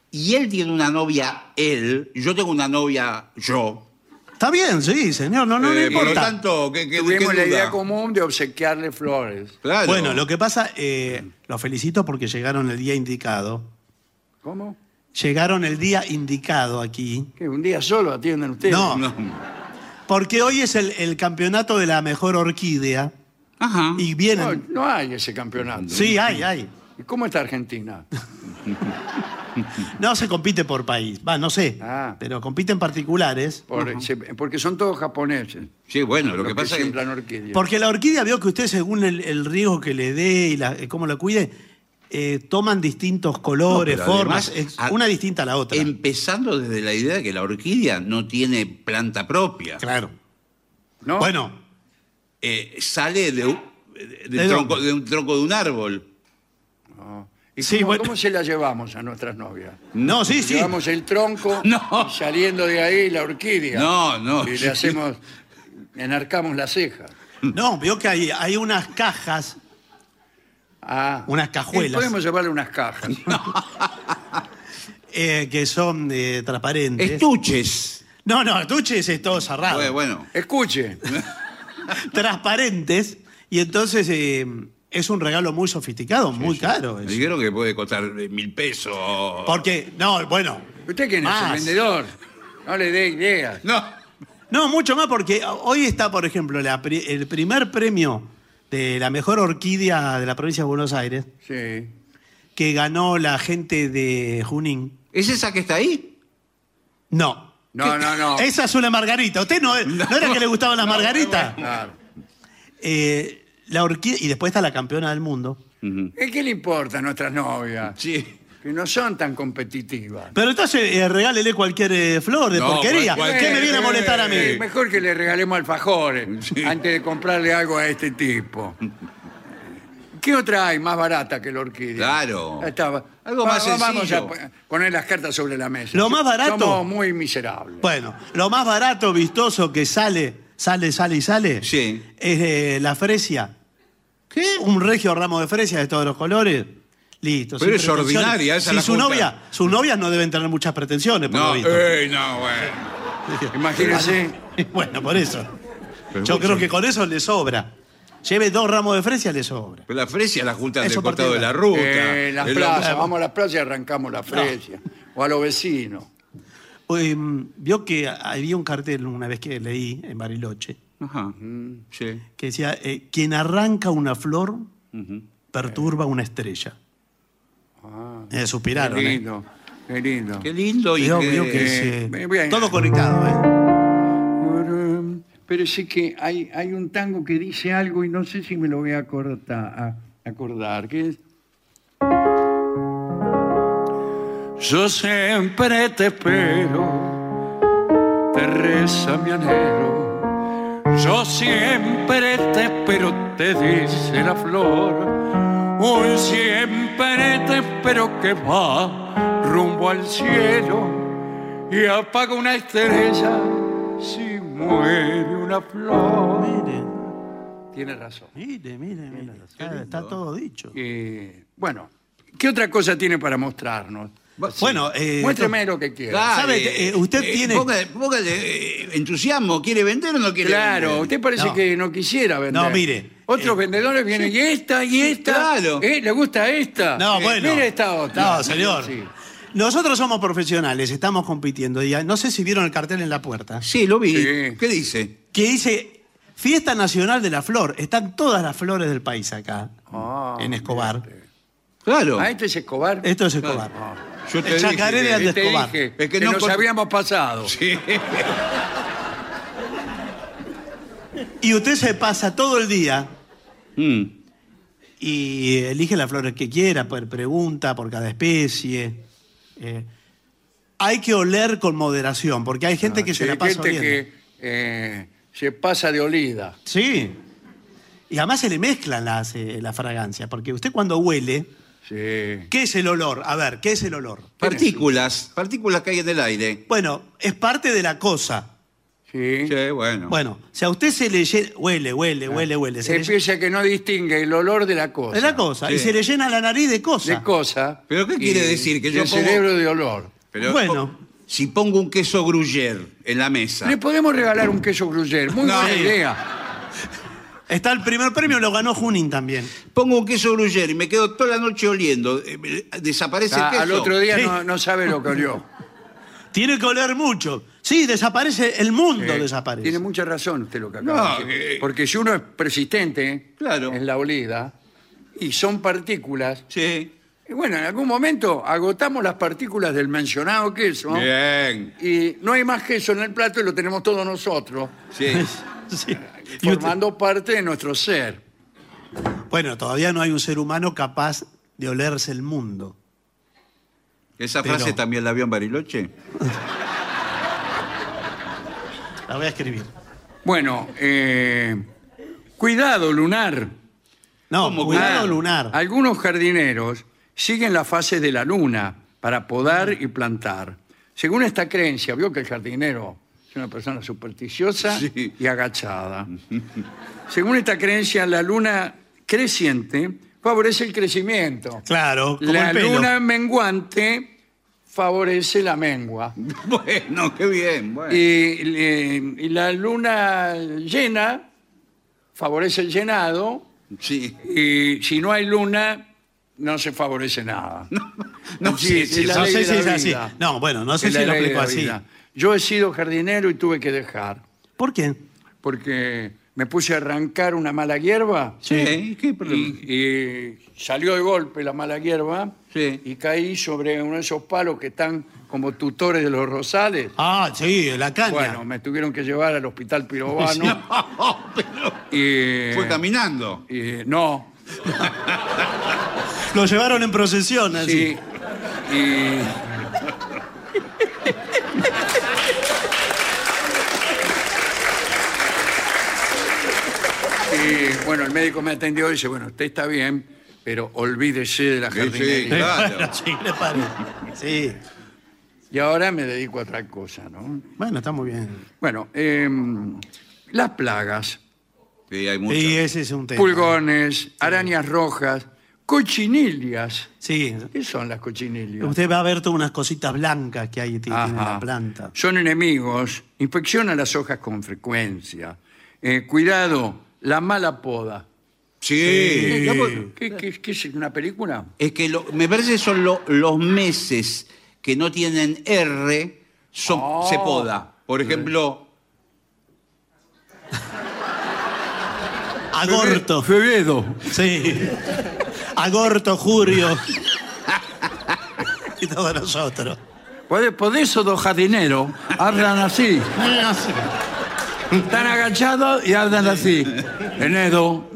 S3: y él tiene una novia, él, y yo tengo una novia, yo.
S2: Está bien, sí, señor, no, no, no
S3: Eh, por lo
S2: importa.
S3: tanto, ¿qué, qué,
S1: Tuvimos
S3: qué
S1: la
S3: duda?
S1: idea común de obsequiarle flores.
S3: Claro.
S2: Bueno, lo que pasa, eh, los felicito porque llegaron el día indicado.
S1: ¿Cómo?
S2: Llegaron el día indicado aquí.
S1: ¿Qué, un día solo atienden ustedes?
S2: No.
S3: No.
S2: Porque hoy es el, el campeonato de la mejor orquídea.
S3: Ajá.
S2: Y
S1: No,
S2: vienen.
S1: no hay ese campeonato.
S2: Sí, hay, hay.
S1: ¿Y cómo está Argentina?
S2: No se compite por país. Va, no sé.
S1: Ah.
S2: Pero compiten particulares.
S1: Por- se- porque son todos japoneses.
S3: Sí, bueno, lo
S1: los
S3: que pasa es que...
S1: siembran orquídeas.
S2: Porque la orquídea, veo que usted, según el, el riego que le dé y la- cómo la cuide, eh, toman distintos colores,
S3: No, pero
S2: formas,
S3: además,
S2: es
S3: a-
S2: una distinta a la otra.
S3: Empezando desde la idea de que la orquídea no tiene planta propia.
S2: Claro.
S1: ¿No?
S2: Bueno,
S3: Eh, sale de, un- de- del
S2: ¿De
S3: tronco,
S2: dónde?
S3: de un tronco de un árbol.
S1: No. ¿Y
S2: Sí,
S1: cómo,
S2: bueno.
S1: cómo se la llevamos a nuestras novias?
S2: no, sí, sí.
S1: Llevamos el tronco
S3: No.
S1: y saliendo de ahí la orquídea.
S3: No, no.
S1: Y le hacemos, enarcamos la ceja.
S2: No, veo que hay, hay unas cajas,
S1: Ah,
S2: Unas cajuelas.
S1: Eh, Podemos llevarle unas cajas.
S2: eh, que son eh, transparentes.
S3: Estuches.
S2: No, no, estuches es todo cerrado.
S3: Bueno, bueno.
S1: Escuche,
S2: Transparentes. Y entonces eh, es un regalo muy sofisticado, muy caro.
S3: Me
S2: eso.
S3: dijeron que puede costar eh, mil pesos.
S2: Porque, no, bueno.
S1: ¿usted quién es?
S2: Más.
S1: ¿El vendedor? No le dé ideas.
S3: No.
S2: No, mucho más porque hoy está, por ejemplo, la pri- el primer premio de la mejor orquídea de la provincia de Buenos Aires,
S1: Sí.
S2: que ganó la gente de Junín.
S3: ¿Es esa que está ahí?
S2: No.
S1: No, no, no.
S2: Esa es una margarita. ¿Usted no, no era que le gustaban las margaritas?
S1: Claro.
S2: Eh, la orquídea, y después está la campeona del mundo.
S3: Ujú.
S1: ¿Eh, ¿Qué le importa a nuestras novias?
S3: Sí.
S1: Que no son tan competitivas.
S2: Pero entonces eh, regálele cualquier eh, flor de
S3: No,
S2: porquería.
S3: cual-
S2: ¿Qué me viene a molestar a mí?
S1: Eh, mejor que le regalemos alfajores
S3: Sí.
S1: antes de comprarle algo a este tipo. ¿Qué otra hay más barata que la orquídea?
S3: Claro.
S1: Ahí está.
S3: Algo más
S1: Va- Vamos
S3: sencillo.
S1: a po- poner las cartas sobre la mesa.
S2: Lo más barato-
S1: Somos muy miserables.
S2: Bueno, lo más barato, vistoso que sale, sale, sale y sale,
S3: Sí.
S2: es eh, la fresia.
S3: ¿Qué?
S2: Un regio ramo de fresia de todos los colores. Listo.
S3: Pero
S2: sin
S3: es
S2: pretensiones.
S3: ordinaria, esa
S2: Si
S3: la
S2: su
S3: justa.
S2: novia, sus novias no deben tener muchas pretensiones, por
S3: No,
S2: lo visto.
S3: eh, no, bueno.
S1: Imagínense.
S2: Bueno, por eso.
S3: Pero
S2: Yo
S3: mucho.
S2: creo que con eso le sobra. Lleve dos ramos de fresia, le sobra.
S3: Pero la fresia la juntan
S2: Eso
S3: del costado de
S2: particular.
S3: la ruta.
S1: Eh, las
S3: Es
S1: plazas,
S3: la-
S1: vamos a las plazas y arrancamos la fresia. O a los vecinos.
S2: Eh, vio que había un cartel una vez que leí en Bariloche
S3: Ajá. Sí.
S2: que decía, eh, quien arranca una flor
S3: Ujú.
S2: perturba una estrella.
S1: Ah,
S2: Eh, suspiraron,
S1: qué
S2: ¿eh?
S1: lindo, qué lindo.
S3: Qué lindo y
S2: Vio,
S3: qué-
S2: vio que es,
S1: eh,
S2: eh,
S1: bien.
S2: todo conectado, ¿eh?
S1: Pero sí que hay, hay un tango que dice algo y no sé si me lo voy a acordar, a acordar que es... Yo siempre te espero, te reza mi anhelo. Yo siempre te espero, te dice la flor. Hoy siempre te espero que va rumbo al cielo y apaga una estrella si muere una flor.
S2: Mire,
S1: Tiene razón.
S2: mire, mire, mire. Está, está todo dicho.
S1: Eh, bueno, ¿qué otra cosa tiene para mostrarnos?
S2: Bueno, eh,
S1: Muéstreme lo que quiera.
S3: Dale,
S2: ¿Sabe que, eh, usted tiene-
S3: Póngale, póngale, eh, entusiasmo. ¿Quiere vender o no quiere
S1: Claro,
S3: vender?
S1: usted parece
S2: No.
S1: que no quisiera vender.
S2: No, mire,
S1: Otros
S2: eh,
S1: vendedores vienen y esta y esta.
S3: claro.
S1: ¿Eh? ¿Le gusta esta?
S2: No,
S1: Eh,
S2: bueno.
S1: Mire esta otra.
S2: No, señor.
S1: Sí.
S2: Nosotros somos profesionales, estamos compitiendo. Y no sé si vieron el cartel en la puerta.
S3: Sí, lo vi.
S1: Sí.
S3: ¿Qué dice?
S2: Que dice Fiesta Nacional de la Flor. Están todas las flores del país acá,
S1: Ah,
S2: en Escobar.
S1: fíjate.
S3: Claro.
S1: Ah, este es Escobar.
S2: Esto es Escobar.
S1: Ah,
S3: Yo te
S2: el chacaré
S3: dije
S2: de
S3: que-
S2: Andes
S1: te
S2: Escobar.
S1: dije
S3: Es que
S1: que
S3: no
S1: nos
S3: con-
S1: habíamos pasado.
S3: Sí.
S2: Y usted se pasa todo el día
S3: Mm.
S2: y elige las flores que quiera, pues, pregunta por cada especie. Eh, hay que oler con moderación, porque hay gente que se
S1: Sí,
S2: la pasa
S1: gente
S2: oliendo.
S1: que eh, se pasa de olida.
S2: Sí. Y además se le mezclan las, eh, las fragancias, porque usted cuando huele,
S1: Sí.
S2: ¿qué es el olor? A ver, ¿qué es el olor?
S3: Partículas. Partículas que hay en el aire.
S2: Bueno, es parte de la cosa.
S1: Sí.
S3: Sí, bueno.
S2: Bueno, si a usted se le llena... Huele, huele, huele, huele. Se
S1: Se
S2: le
S1: piensa que no distingue el olor de la cosa.
S2: Es la cosa.
S3: Sí.
S2: Y se le llena la nariz de cosas.
S1: De cosa.
S3: ¿Pero qué
S1: y-
S3: quiere decir? Que
S1: y
S3: yo
S1: el
S3: pongo-
S1: cerebro de olor.
S3: Pero,
S2: Bueno.
S3: si pongo un queso gruyère en la mesa.
S1: Le podemos regalar un queso gruyère. Muy
S3: No.
S1: buena
S3: Sí.
S1: idea.
S2: Está el primer premio, lo ganó Junín también.
S3: Pongo un queso gruyère y me quedo toda la noche oliendo. eh, eh, ¿Desaparece
S1: Ah,
S3: el queso?
S1: al otro día
S2: Sí.
S1: no, no sabe lo que olió.
S2: Tiene que oler mucho. Sí, desaparece, el mundo
S1: Eh,
S2: desaparece.
S1: Tiene mucha razón usted lo que acaba
S3: No,
S1: de decir.
S3: eh,
S1: Porque si uno es persistente
S3: Claro.
S1: en la olida y son partículas,
S3: Sí.
S1: y bueno, en algún momento agotamos las partículas del mencionado queso
S3: Bien.
S1: y no hay más queso en el plato y lo tenemos todos nosotros,
S3: Sí.
S2: Sí. Y usted-
S1: formando parte de nuestro ser.
S2: Bueno, todavía no hay un ser humano capaz de olerse el mundo.
S3: ¿Esa
S2: Pero-
S3: frase también la vio en Bariloche?
S2: La voy a escribir.
S1: Bueno, eh, cuidado lunar.
S2: No,
S3: ¿Cómo
S2: cuidado
S1: Ah,
S2: lunar.
S1: Algunos jardineros siguen la fase de la luna para podar y plantar. Según esta creencia, vio que el jardinero es una persona supersticiosa
S3: Sí.
S1: y agachada. Según esta creencia, la luna creciente favorece el crecimiento.
S2: Claro, como
S1: La
S2: el pelo.
S1: luna menguante favorece la mengua.
S3: Bueno, qué bien. Bueno.
S1: Y, eh, y la luna llena favorece el llenado.
S3: Sí.
S1: Y si no hay luna, no se favorece nada.
S3: No sé
S1: es
S3: si
S1: la
S2: No
S1: ley
S2: sé
S1: de
S2: si
S1: la
S2: es así.
S1: vida.
S2: No, bueno, no sé
S1: Es
S2: si
S1: la
S2: lo
S1: ley de
S2: explico
S1: la
S2: así.
S1: vida. Yo he sido jardinero y tuve que dejar,
S2: ¿Por qué?
S1: porque me puse a arrancar una mala hierba
S3: Sí. ¿Qué problema?
S1: y, y salió de golpe la mala hierba
S3: Sí.
S1: y caí sobre uno de esos palos que están como tutores de los rosales.
S2: Ah, sí, la caña.
S1: Bueno, me tuvieron que llevar al hospital pirobano.
S3: No, pero
S1: y,
S3: fue caminando.
S1: y- no,
S2: Lo llevaron en procesión, así.
S1: sí. Y, y, bueno, el médico me atendió y dice, bueno, usted está bien, pero olvídese de la
S3: Sí, sí,
S1: jardinería.
S3: claro.
S2: Bueno, sí, le parece. Sí.
S1: Y ahora me dedico a otra cosa, ¿no?
S2: Bueno, está muy bien.
S1: Bueno, em, las plagas,
S3: Sí, hay mucho.
S2: Sí, ese es un tema.
S1: pulgones, arañas rojas, cochinillas.
S2: Sí.
S1: ¿Qué son las cochinillas?
S2: Usted va a ver todas unas cositas blancas que hay tiene en
S1: Ajá.
S2: la planta.
S1: Son enemigos, inspecciona las hojas con frecuencia. Eh, cuidado, la mala poda.
S3: Sí. Ya, pues,
S1: ¿Qué, qué- qué es una película?
S3: Es que lo- me parece que son lo- los meses que no tienen R, son,
S1: Oh.
S3: se poda. Por ejemplo,
S2: Agorto.
S1: Fevedo.
S2: Sí. Agorto, Jurio. Y todos nosotros.
S1: Por, por eso los jardineros hablan así. Están agachados y hablan así. Enedo.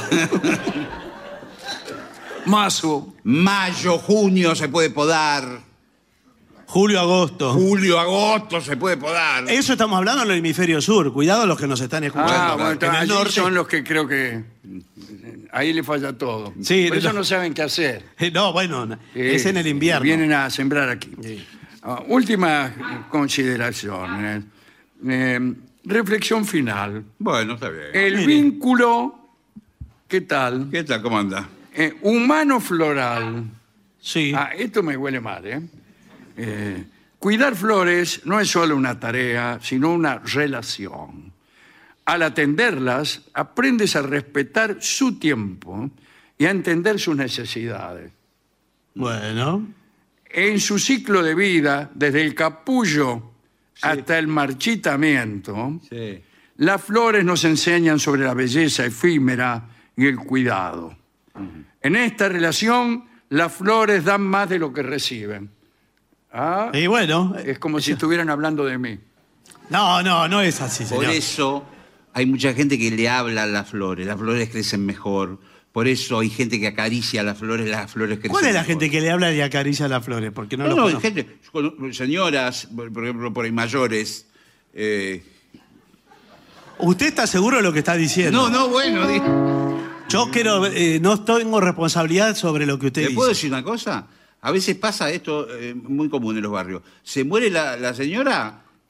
S1: Mazo.
S3: mayo, junio se puede podar.
S2: Julio, agosto.
S3: Julio, agosto se puede podar.
S2: Eso estamos hablando en el hemisferio sur. Cuidado los que nos están escuchando.
S1: Ah, bueno,
S2: en
S1: entonces
S2: el
S1: allí
S2: norte.
S1: son los que creo que ahí le falla todo.
S2: Sí,
S1: Por eso
S2: no-
S1: no saben qué hacer.
S2: Eh, No, bueno,
S1: Eh,
S2: es en el invierno.
S1: Vienen a sembrar aquí. Ah, últimas consideraciones. Eh, reflexión final.
S3: Bueno, está bien.
S1: El
S2: Mire.
S1: vínculo, ¿qué tal?
S3: ¿Qué tal? ¿Cómo anda?
S1: Eh, humano-floral.
S2: Sí.
S1: Ah, esto me huele mal, ¿eh? Eh, Cuidar flores no es solo una tarea, sino una relación. Al atenderlas, aprendes a respetar su tiempo y a entender sus necesidades.
S2: Bueno.
S1: En su ciclo de vida, desde el capullo hasta el marchitamiento,
S3: Sí.
S1: las flores nos enseñan sobre la belleza efímera y el cuidado. En esta relación, las flores dan más de lo que reciben. Ah,
S2: Y bueno.
S1: es como si estuvieran hablando de mí.
S2: No, no, no es así,
S3: Por
S2: señor.
S3: eso hay mucha gente que le habla a las flores. Las flores crecen mejor. Por eso hay gente que acaricia a las flores, las flores crecen
S2: ¿Cuál es la
S3: mejor.
S2: gente que le habla y acaricia las flores? Porque no,
S3: No,
S2: lo
S3: no,
S2: conozco.
S3: gente, con- señoras, por por ejemplo, por ahí mayores. eh,
S2: ¿Usted está seguro de lo que está diciendo?
S3: no, no, bueno. di-
S2: Yo quiero, eh, no tengo responsabilidad sobre lo que usted
S3: ¿Le
S2: dice.
S3: puedo decir una cosa? A veces pasa esto eh, muy común en los barrios. Se muere la, la señora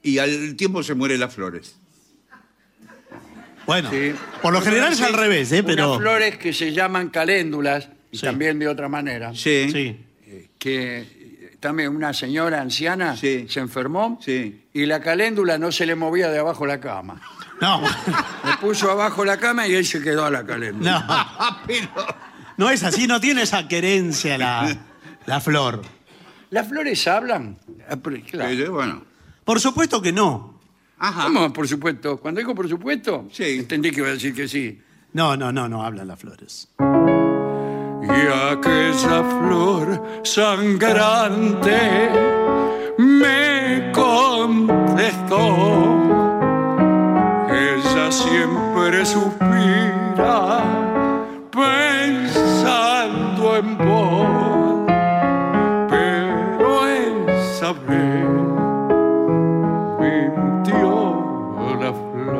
S3: y al tiempo se mueren las flores.
S2: Bueno,
S1: Sí.
S2: por lo general es
S1: Sí,
S2: al revés, ¿eh? Pero...
S1: Unas flores que se llaman caléndulas, y
S2: Sí.
S1: también de otra manera,
S3: Sí.
S2: Sí.
S1: que eh, también una señora anciana
S3: Sí.
S1: se enfermó
S3: Sí.
S1: y la caléndula no se le movía de abajo la cama.
S2: No,
S1: Le puso abajo la cama y ahí se quedó a la caléndula.
S2: no.
S3: Ah, pero...
S2: No es así, no tiene esa querencia la, la flor.
S1: ¿Las flores hablan? Ah, pero, claro.
S3: pero bueno.
S2: Por supuesto que no.
S3: Ajá.
S1: ¿Cómo, por supuesto? Cuando digo por supuesto,
S3: Sí.
S1: entendí que iba a decir que sí.
S2: No, no, no, no hablan las flores.
S1: Y aquella flor sangrante me contestó. Ella siempre suspira pensando en vos, pero esa vez mintió la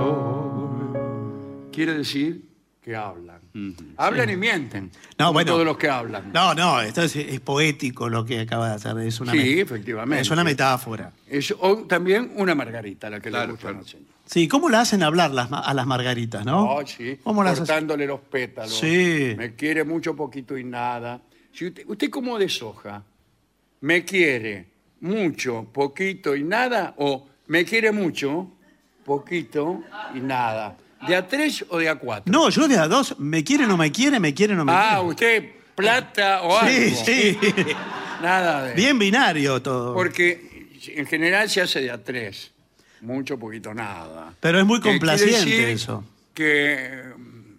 S1: flor. Quiere decir que hablan. Hablan y mienten.
S2: No,
S1: como
S2: bueno.
S1: todos los que hablan.
S2: No, no, esto es, es poético lo que acaba de hacer. Es una
S1: Sí,
S2: me-
S1: efectivamente.
S2: Es una metáfora.
S1: Es, o también una margarita, la que
S3: Claro,
S1: le gusta
S3: claro.
S1: al señor.
S2: Sí, ¿cómo la hacen hablar las, ma- a las margaritas, no?
S1: Oh, sí,
S2: ¿Cómo las hacen?
S1: cortándole los pétalos.
S2: Sí.
S1: Me quiere mucho, poquito y nada. Si usted, ¿Usted cómo deshoja? ¿Me quiere mucho, poquito y nada? ¿O me quiere mucho, poquito y nada? ¿De a tres o de a cuatro?
S2: No, yo de a dos, ¿me quiere o no me quiere? ¿Me quiere o no me
S1: Ah,
S2: quiere?
S1: usted plata o
S2: Sí,
S1: algo.
S2: sí.
S1: Nada de...
S2: Bien binario todo.
S1: Porque en general se hace de a tres. Mucho, poquito, nada.
S2: Pero es muy
S1: Eh, quiere
S2: complaciente
S1: decir
S2: eso.
S1: Que mm,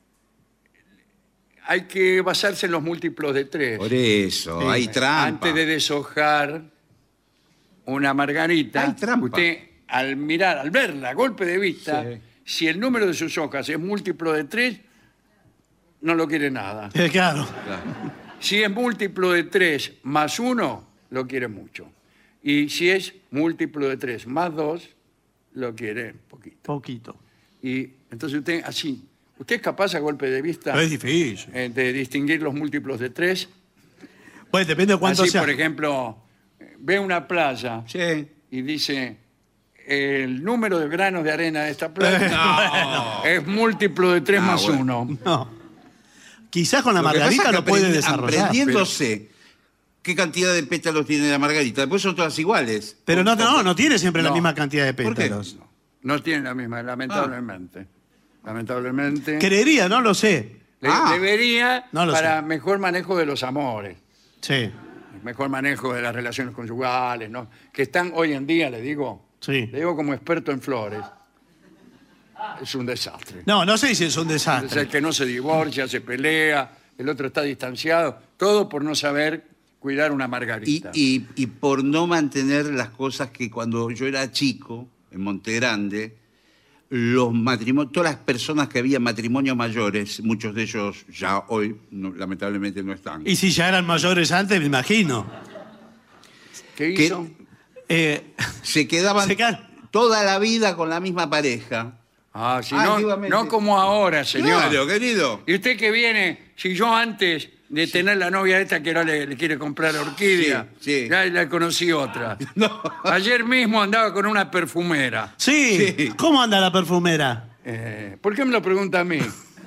S1: hay que basarse en los múltiplos de tres.
S3: Por eso,
S2: Sí.
S3: hay trampa.
S1: Antes de deshojar una margarita,
S3: Hay trampa.
S1: usted al mirar, al verla a golpe de vista,
S3: Sí.
S1: si el número de sus hojas es múltiplo de tres, no lo quiere nada.
S2: Eh, claro.
S3: Claro.
S1: Si es múltiplo de tres más uno, lo quiere mucho. Y si es múltiplo de tres más dos, lo quiere poquito.
S2: Poquito.
S1: Y entonces usted, así, ¿usted es capaz a golpe de vista
S2: Pero es difícil.
S1: eh, de distinguir los múltiplos de tres?
S2: Pues depende de cuánto
S1: Así,
S2: sea.
S1: por ejemplo, eh, ve una playa
S3: Sí.
S1: y dice, el número de granos de arena de esta playa es múltiplo de tres
S3: Ah,
S1: más
S3: bueno.
S1: uno.
S2: No. Quizás con la
S3: Lo que pasa
S2: margarita
S3: es que
S2: lo puede
S3: aprendi-
S2: desarrollar.
S3: Aprendiéndose qué cantidad de pétalos tiene la margarita. Después son todas iguales.
S2: Pero no, no, no tiene siempre la
S1: No.
S2: misma cantidad de
S3: ¿Por qué?
S2: pétalos.
S1: No tiene la misma, lamentablemente. Lamentablemente.
S2: Creería, no lo sé.
S1: Le-
S3: Ah.
S1: debería
S2: No lo
S1: para
S2: sé.
S1: mejor manejo de los amores,
S2: Sí,
S1: mejor manejo de las relaciones conyugales, ¿no? Que están hoy en día, le digo,
S2: sí.
S1: le digo como experto en flores, es un desastre.
S2: No, no sé si es un
S1: Es el
S2: desastre.
S1: que no se divorcia, se pelea, el otro está distanciado, todo por no saber cuidar una
S3: Y,
S1: margarita.
S3: y- y por no mantener las cosas que cuando yo era chico, en Monte Grande, los matrimonios, todas las personas que había matrimonios mayores, muchos de ellos ya hoy no- lamentablemente no están.
S2: Y si ya eran mayores antes, me imagino.
S1: ¿Qué
S3: que-
S1: hizo?
S2: Eh,
S3: Se quedaban
S2: Se quedan-
S3: toda la vida con la misma pareja.
S1: Ah, sí,
S3: Ah,
S1: no,
S3: antiguamente.
S1: no como ahora, señor.
S3: Claro, querido.
S1: Y usted que viene, si yo antes de tener la novia esta que ahora le, le quiere comprar orquídea,
S3: Sí, sí.
S1: ya le conocí otra.
S3: No.
S1: Ayer mismo andaba con una perfumera.
S2: sí.
S3: Sí.
S2: ¿Cómo anda la perfumera?
S1: Eh, ¿Por qué me lo pregunta a mí?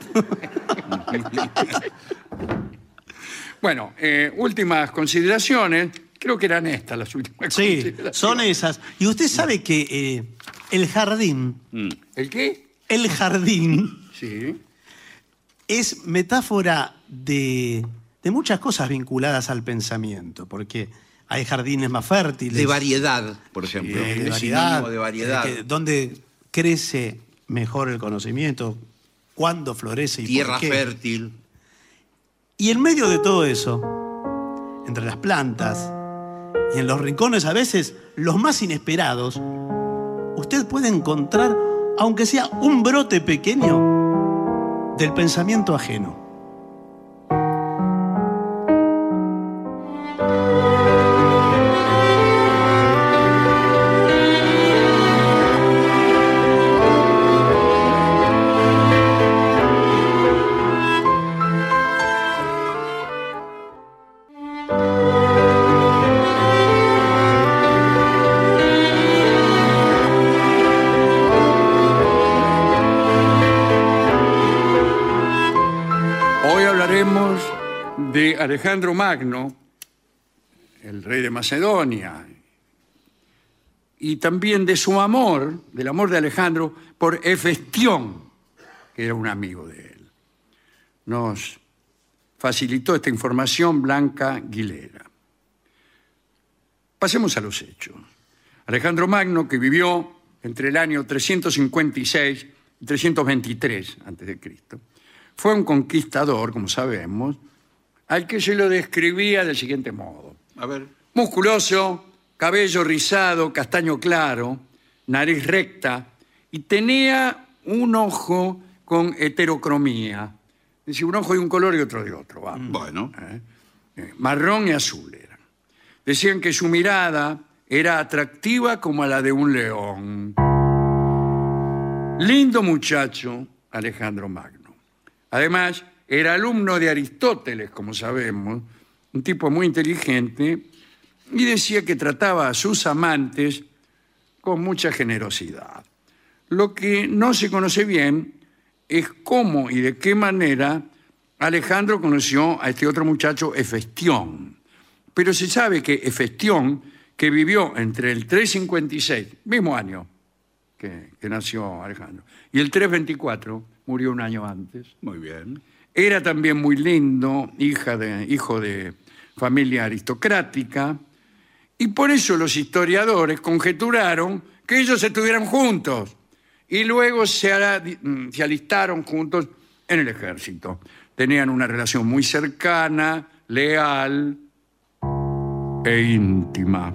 S1: Bueno, eh, últimas consideraciones. Creo que eran estas las últimas
S2: Sí,
S1: consideraciones.
S2: son esas. Y usted sabe que eh, el jardín,
S3: Mm.
S1: ¿El qué?
S2: el jardín
S1: Sí.
S2: es metáfora de, de muchas cosas vinculadas al pensamiento, porque hay jardines más fértiles.
S3: De variedad, por ejemplo.
S2: eh, de
S3: Es
S2: variedad,
S3: sinónimo de variedad.
S2: eh, que- donde crece mejor el conocimiento, cuándo florece y
S3: Tierra
S2: por qué.
S3: fértil.
S2: Y en medio de todo eso, entre las plantas y en los rincones a veces los más inesperados, usted puede encontrar, aunque sea un brote pequeño, del pensamiento ajeno.
S1: de Alejandro Magno, el rey de Macedonia, y también de su amor, del amor de Alejandro por Hefestión, que era un amigo de él. Nos facilitó esta información Blanca Guilera. Pasemos a los hechos. Alejandro Magno, que vivió entre el año trescientos cincuenta y seis y trescientos veintitrés antes de Cristo, fue un conquistador, como sabemos, al que se lo describía del siguiente modo.
S3: A ver.
S1: Musculoso, cabello rizado, castaño claro, nariz recta, y tenía un ojo con heterocromía. Es decir, un ojo de un color y otro de otro. Vamos.
S3: Bueno.
S1: ¿Eh? Eh, marrón y azul era. Decían que su mirada era atractiva como la de un león. Lindo muchacho, Alejandro Magno. Además, era alumno de Aristóteles, como sabemos, un tipo muy inteligente, y decía que trataba a sus amantes con mucha generosidad. Lo que no se conoce bien es cómo y de qué manera Alejandro conoció a este otro muchacho, Hefestión. Pero se sabe que Hefestión, que vivió entre el trescientos cincuenta y seis, mismo año que, que nació Alejandro, y el trescientos veinticuatro, murió un año antes.
S3: Muy bien.
S1: Era también muy lindo, hija de, hijo de familia aristocrática, y por eso los historiadores conjeturaron que ellos estuvieran juntos, y luego se, ara, se alistaron juntos en el ejército. Tenían una relación muy cercana, leal e íntima.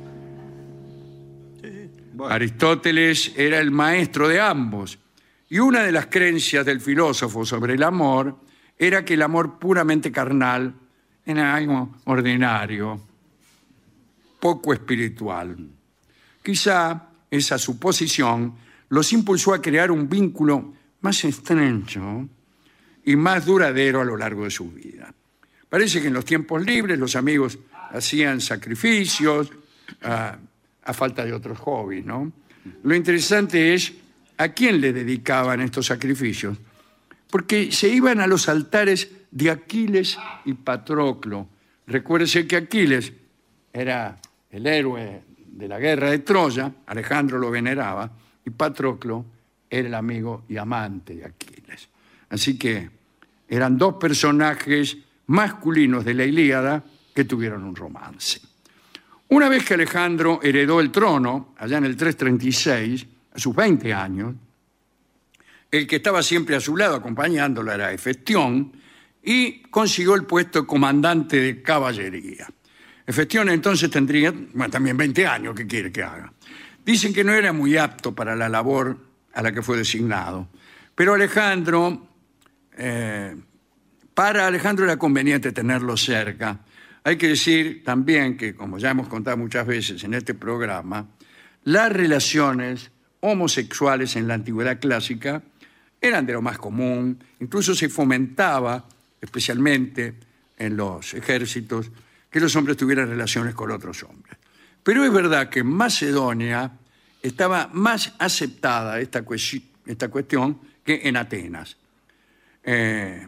S3: Bueno.
S1: Aristóteles era el maestro de ambos, y una de las creencias del filósofo sobre el amor era que el amor puramente carnal era algo ordinario, poco espiritual. Quizá esa suposición los impulsó a crear un vínculo más estrecho y más duradero a lo largo de su vida. Parece que en los tiempos libres los amigos hacían sacrificios a, a falta de otros hobbies, ¿no? Lo interesante es a quién le dedicaban estos sacrificios, porque se iban a los altares de Aquiles y Patroclo. Recuérdese que Aquiles era el héroe de la guerra de Troya, Alejandro lo veneraba, y Patroclo era el amigo y amante de Aquiles. Así que eran dos personajes masculinos de la Ilíada que tuvieron un romance. Una vez que Alejandro heredó el trono, allá en el trescientos treinta y seis, a sus veinte años, el que estaba siempre a su lado acompañándolo era Hefestión, y consiguió el puesto de comandante de caballería. Hefestión entonces tendría, bueno, también veinte años, ¿qué quiere que haga? Dicen que no era muy apto para la labor a la que fue designado, pero Alejandro, eh, para Alejandro era conveniente tenerlo cerca. Hay que decir también que, como ya hemos contado muchas veces en este programa, las relaciones homosexuales en la antigüedad clásica eran de lo más común, incluso se fomentaba, especialmente en los ejércitos, que los hombres tuvieran relaciones con otros hombres. Pero es verdad que en Macedonia estaba más aceptada esta, cues- esta cuestión que en Atenas. Eh,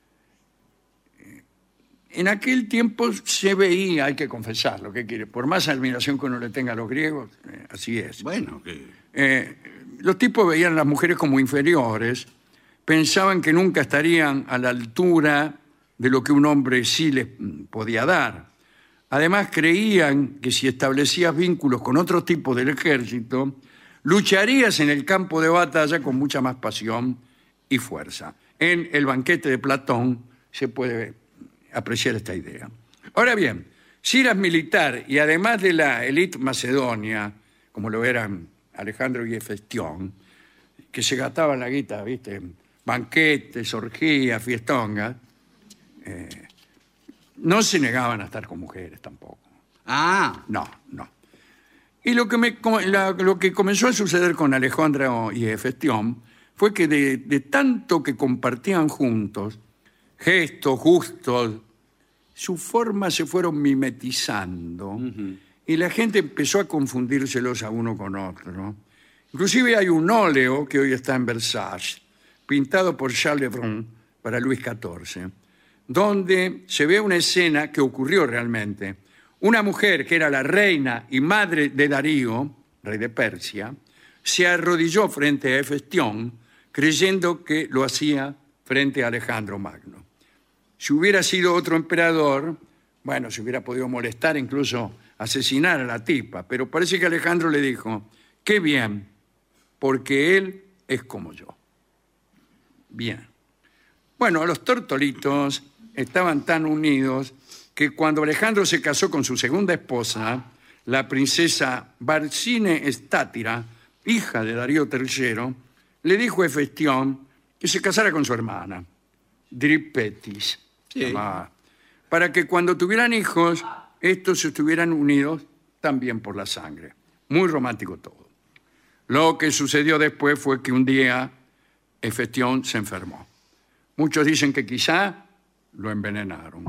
S1: en aquel tiempo se veía, hay que confesarlo, ¿qué quiere? Por más admiración que uno le tenga a los griegos, eh, así es.
S3: Bueno, que...
S1: Eh, los tipos veían a las mujeres como inferiores, pensaban que nunca estarían a la altura de lo que un hombre sí les podía dar. Además, creían que si establecías vínculos con otro tipo del ejército, lucharías en el campo de batalla con mucha más pasión y fuerza. En el banquete de Platón se puede apreciar esta idea. Ahora bien, si eras militar y además de la élite macedonia, como lo eran Alejandro y Hefestión, que se gastaban la guita, ¿viste? Banquetes, orgías, fiestongas, eh, no se negaban a estar con mujeres tampoco.
S3: Ah,
S1: No, no. Y lo que, me, la, lo que comenzó a suceder con Alejandro y Hefestión fue que de, de tanto que compartían juntos, gestos, gustos, sus formas se fueron mimetizando, uh-huh. y la gente empezó a confundírselos a uno con otro. Inclusive hay un óleo que hoy está en Versailles, pintado por Charles Le Brun para Luis catorce, donde se ve una escena que ocurrió realmente. Una mujer que era la reina y madre de Darío, rey de Persia, se arrodilló frente a Hefestión, creyendo que lo hacía frente a Alejandro Magno. Si hubiera sido otro emperador, bueno, se hubiera podido molestar, incluso asesinar a la tipa, pero parece que Alejandro le dijo, qué bien, porque él es como yo. Bien. Bueno, los tortolitos estaban tan unidos que cuando Alejandro se casó con su segunda esposa, la princesa Barsine Estátira, hija de Darío tercero, le dijo a Hefestión que se casara con su hermana, Dripetis,
S3: Sí.
S1: llamaba, para que cuando tuvieran hijos, estos estuvieran unidos también por la sangre. Muy romántico todo. Lo que sucedió después fue que un día Hefestión se enfermó. Muchos dicen que quizá lo envenenaron.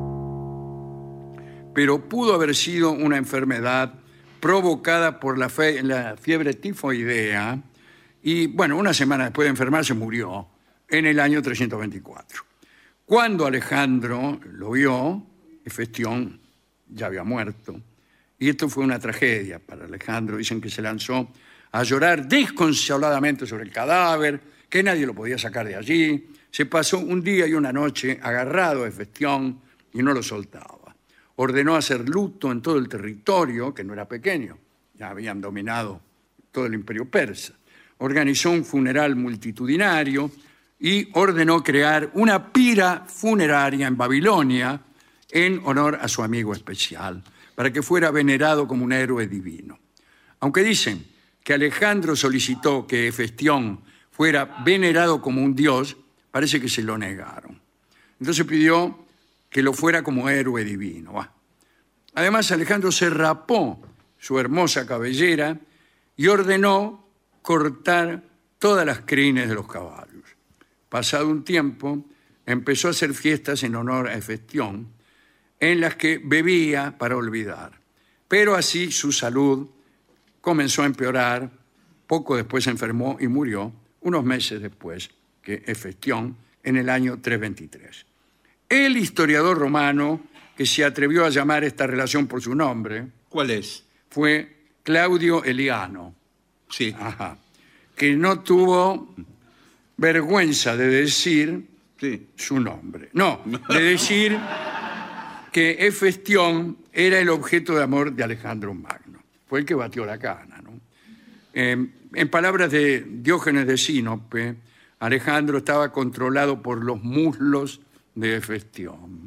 S1: Pero pudo haber sido una enfermedad provocada por la, fe, la fiebre tifoidea y, bueno, una semana después de enfermarse murió en el año trescientos veinticuatro. Cuando Alejandro lo vio, Hefestión ya había muerto, y esto fue una tragedia para Alejandro. Dicen que se lanzó a llorar desconsoladamente sobre el cadáver, que nadie lo podía sacar de allí. Se pasó un día y una noche agarrado a Hefestión y no lo soltaba. Ordenó hacer luto en todo el territorio, que no era pequeño, ya habían dominado todo el imperio persa. Organizó un funeral multitudinario y ordenó crear una pira funeraria en Babilonia en honor a su amigo especial, para que fuera venerado como un héroe divino. Aunque dicen que Alejandro solicitó que Hefestión fuera venerado como un dios, parece que se lo negaron. Entonces pidió que lo fuera como héroe divino. Bah. Además, Alejandro se rapó su hermosa cabellera y ordenó cortar todas las crines de los caballos. Pasado un tiempo, empezó a hacer fiestas en honor a Hefestión, en las que bebía para olvidar. Pero así su salud comenzó a empeorar. Poco después se enfermó y murió, unos meses después que Hefestión, en el año trescientos veintitrés. El historiador romano que se atrevió a llamar esta relación por su nombre
S3: ¿Cuál es?
S1: fue Claudio Eliano,
S3: Sí.
S1: ajá, que no tuvo vergüenza de decir
S3: Sí.
S1: su nombre. No, de decir que Hefestión era el objeto de amor de Alejandro Magno. Fue el que batió la cana, ¿no? Eh, en palabras de Diógenes de Sinope, Alejandro estaba controlado por los muslos de Hefestión.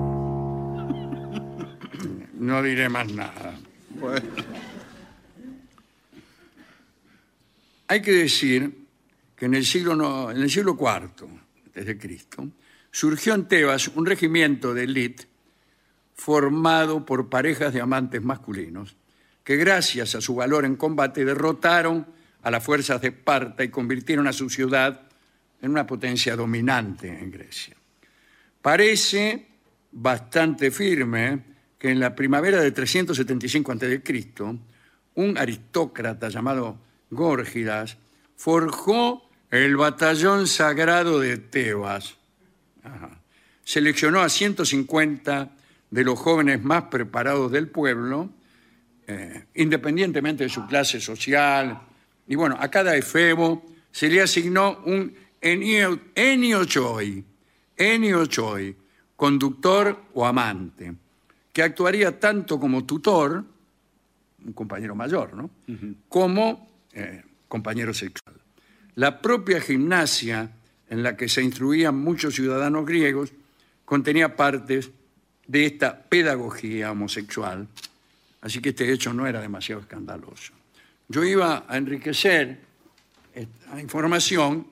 S1: No diré más nada.
S3: Bueno.
S1: Hay que decir que en el siglo, no, en el siglo cuarto, desde Cristo, surgió en Tebas un regimiento de élite formado por parejas de amantes masculinos que gracias a su valor en combate derrotaron a las fuerzas de Esparta y convirtieron a su ciudad en una potencia dominante en Grecia. Parece bastante firme que en la primavera de trescientos setenta y cinco antes de Cristo, un aristócrata llamado Górgidas forjó el batallón sagrado de Tebas. Ajá. Seleccionó a ciento cincuenta de los jóvenes más preparados del pueblo, eh, independientemente de su clase social. Y bueno, a cada efebo se le asignó un enio, eniochoi, eniochoi, conductor o amante, que actuaría tanto como tutor, un compañero mayor, ¿no? Uh-huh. Como eh, compañero sexual. La propia gimnasia en la que se instruían muchos ciudadanos griegos contenía partes de esta pedagogía homosexual, así que este hecho no era demasiado escandaloso. Yo iba a enriquecer esta información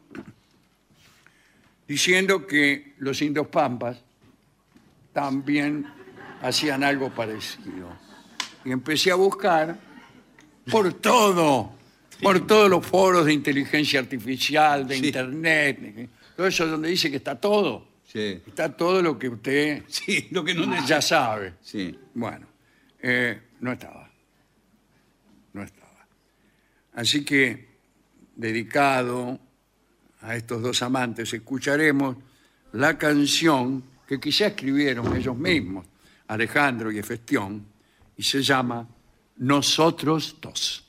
S1: diciendo que los indios pampas también hacían algo parecido. Y empecé a buscar por todo, por todos los foros de inteligencia artificial, de sí. Internet, todo eso donde dice que está todo.
S3: Sí.
S1: Está todo lo que usted
S3: sí, lo que no necesita.
S1: Ya sabe.
S3: Sí.
S1: Bueno, eh, no estaba. No estaba. Así que, dedicado a estos dos amantes, escucharemos la canción que quizá escribieron ellos mismos, Alejandro y Hefestión, y se llama Nosotros Dos.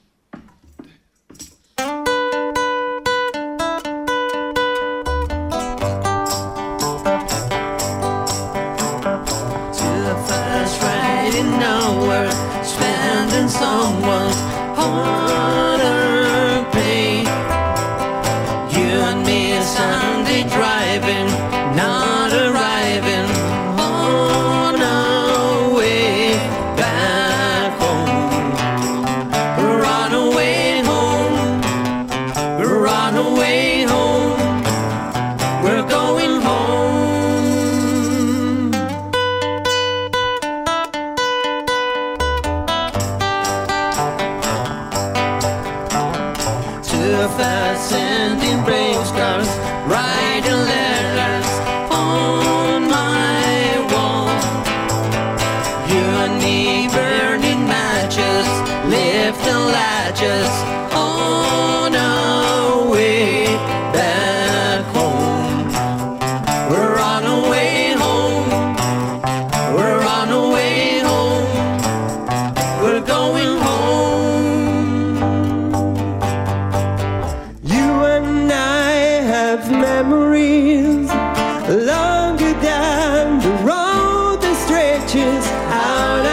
S4: Nowhere, spending someone's hard-earned pay. You and me Sunday driving, not arriving on our way back home. Run away home, run away home. We're going home. Fast sending brave scars, writing letters on my wall. You and me burning matches, lifting latches on our way back home. We're on our way home. We're on our way home. We're going home. Memories longer than the road that stretches out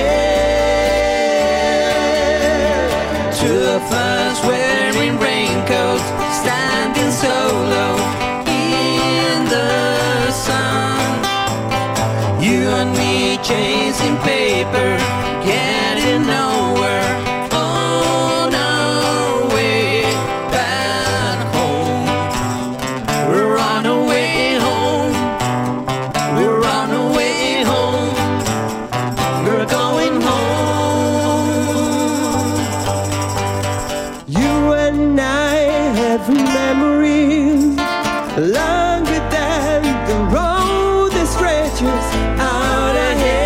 S4: ahead. Two of us wearing raincoats, standing solo in the sun. You and me chasing paper, getting nowhere. On our way back home. We're on our way home. We're on our way home. We're going home. You and I have memories longer than the road that stretches out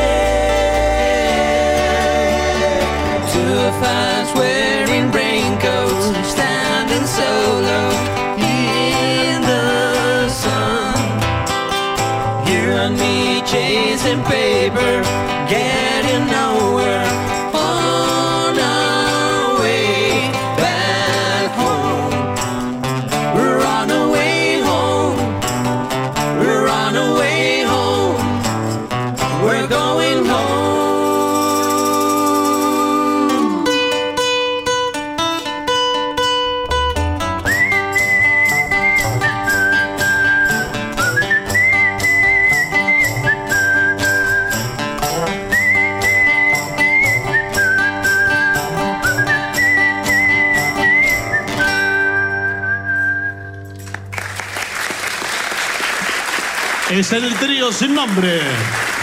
S4: ahead. Two of us wearing raincoats, standing solo in the sun. You and me chasing paper, getting nowhere. On our way back home. We're on our way home. We're on our way home. We're going home.
S2: Es el trío sin nombre.